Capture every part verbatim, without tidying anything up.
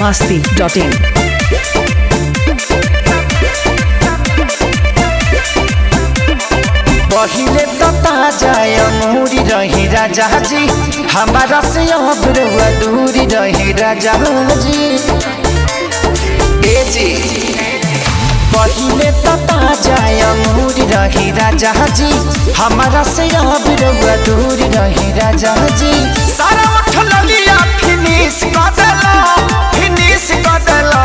masti dot in. पहिले तो ताजा अमूरी रही राजा जी, हमारा से अब रउआ दूरी रही राजा जी। ए जी पहिले तो ताजा अमूरी रही राजा जी, हमारा से अब रउआ दूरी रही राजा जी। सारा मठल लिया फिनिश कर देला, फिनिश कर देला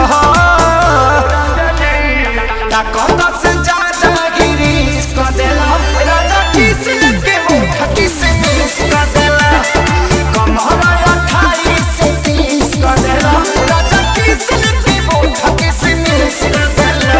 ताकत से ज्यादा गिरीश कर देला। राजा किस लगे मुख किस मिस कर देला, कमरा अट्ठाईस से तीस कर देला। राजा किस लगे मुख किस मिस कर देला।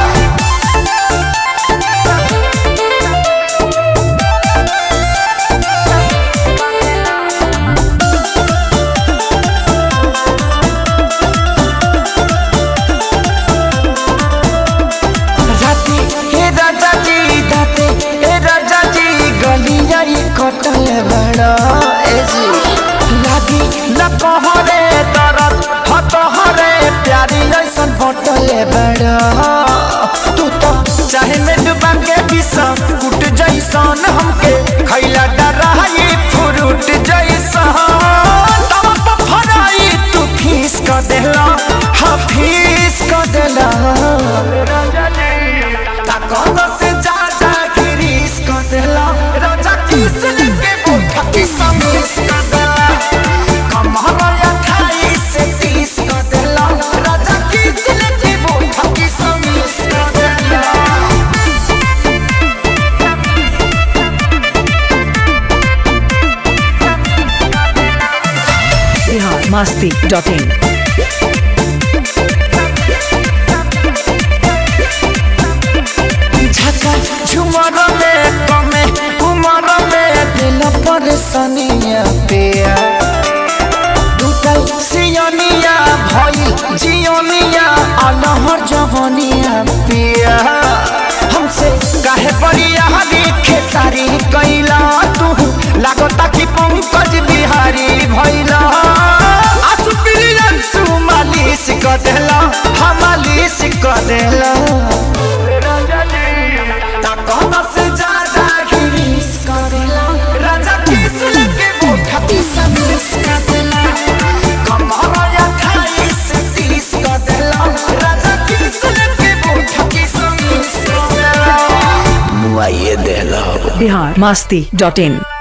राती हे राजा जी दाते हे राजा जी गलिया कटल बड़ा ए जी लागी न कहरे तरत हतहरे प्यारी ऐसन बटल बड़ा। तू तो चाहे में डुबा के विषा कुट जैसन हमके खैला डराई फ्रूट जैसन तब पर फराई तू फीस कर देला, हाँ फीस कर देला। ताकत से ज्यादा गिरीश कर देला। राजा किस लगे मुख किस मिस कर देला, कमरा अट्ठाईस से तीस कर देला। राजा किस लगे मुख किस मिस कर देला। Bihar masti dot in. झका झुमर में कमे उमर में दिल परेशानिया पिया टूटल सियनिया भई जियनिया अनहर जवनिया पिया। हमसे काहे बरिया लिखे सारी कैला तू लागता कि पंकज बिहारी भइला। आसु प्रियंसु मालिश कर देला, हम मालिश कर देला। ताकत से ज्यादा गिरीश कर देला। राजा किस लगे मुख किस मिस कर देला, कमरा अट्ठाईस से तीस कर देला। राजा किस लगे मुख किस मिस कर देला, मुआये देला। Bihar masti dot in.